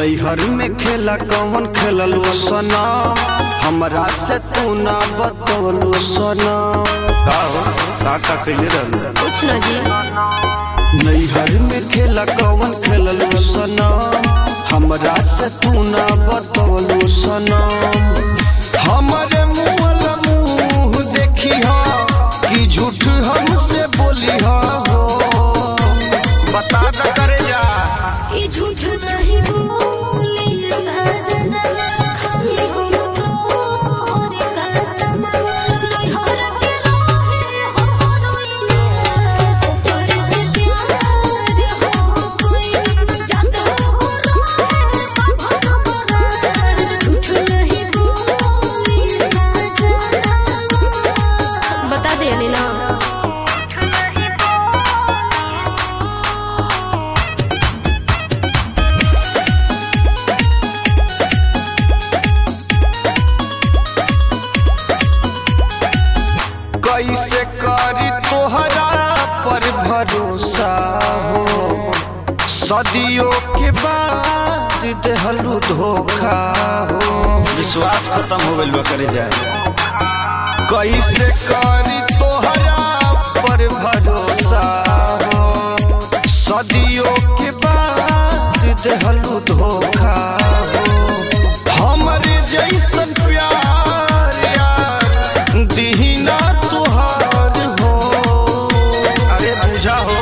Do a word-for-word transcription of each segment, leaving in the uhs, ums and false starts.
नैहर में खेला कौन खेललो सनम, हमरा से तू ना बतौलो सनम। का हो का का कइले रहलू कुछ न जी। नैहर में खेला कौन खेललो सनम, हमरा से तू ना बतौलो सनम। हमारे मुँह मुँह देखी हा कि झूठ हमसे बोली हा हो, बता द करे जा कि झूठ नहीं बोली सजना, खाली हमको और कसम नैहर के रहे हो नैया, ऊपर से प्यार हो कोई जात हो रहे झूठ नहीं बोली सजना। बता दे ना कैसे करी तोहरा पर भरोसा हो, सदियों के बाद देहलू धोखा हो। विश्वास खत्म हो गइल करे जाए। कैसे करी तोहरा पर भरोसा हो, सदियों के बाद देहलू धोखा हो। हमरे जैसन प्यार यार दीना तुहार हो, अरे बुझा हो।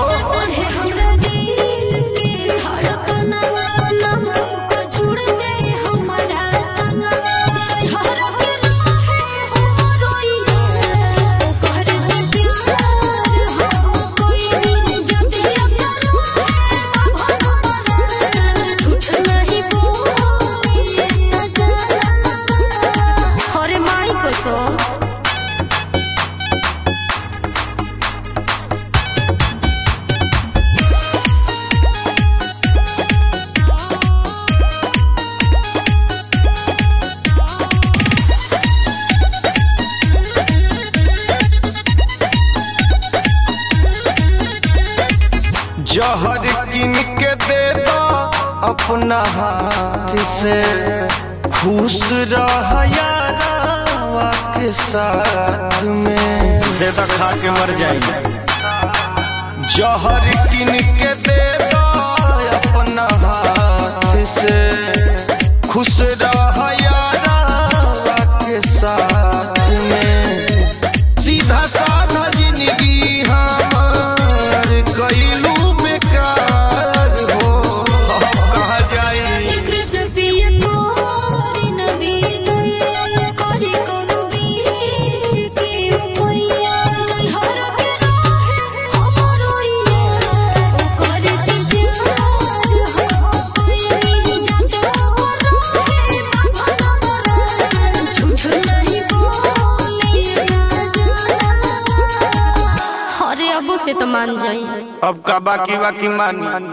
जहर किन के दे दो अपना हाथ से, खुश रह यारा के साथ में, दे दो खा के मर जाएंगे। जहर किन के दे दो अपना हाथ से, खुश रह यारा के साथ में, सीधा साधा जिंदगी हमार कइलू बेकार हो। कहा जाए कृष्ण पिया कोरी नबी दया कोरी कोनो बीच के उपैया, नैहर के रहे हो नैया, ऊपर से प्यार हो कोई जात हो रहे झूठ नहीं बोली सजना। अरे अब से तो मान जाई, अब का बाकी बाकी मानी।